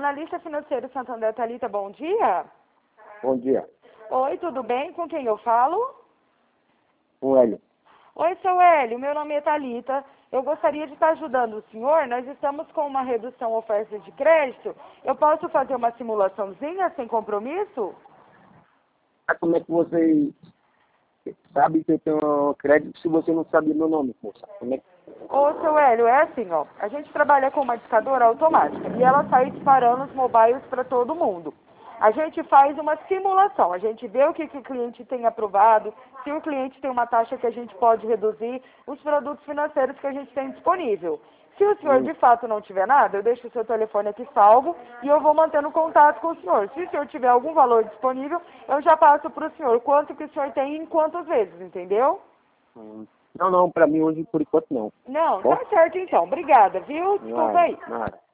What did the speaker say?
Analista financeiro Santander, Thalita, bom dia. Bom dia. Oi, tudo bem? Com quem eu falo? O Hélio. Oi, seu Hélio, meu nome é Thalita. Eu gostaria de estar ajudando o senhor. Nós estamos com uma redução oferta de crédito. Eu posso fazer uma simulaçãozinha sem compromisso? Como é que você sabe que eu tenho crédito se você não sabe meu nome, moça? Como é que... Ô, seu Hélio, é assim, ó. A gente trabalha com uma discadora automática e ela sai disparando os mobiles para todo mundo. A gente faz uma simulação, a gente vê o que o cliente tem aprovado, se o cliente tem uma taxa que a gente pode reduzir, os produtos financeiros que a gente tem disponível. Se o senhor de fato não tiver nada, eu deixo o seu telefone aqui salvo e eu vou mantendo contato com o senhor. Se o senhor tiver algum valor disponível, eu já passo para o senhor quanto que o senhor tem e em quantas vezes, entendeu? Não, para mim hoje por enquanto não. Não, Bom? tá certo então. Obrigada, viu? Desculpa Nada, aí. nada.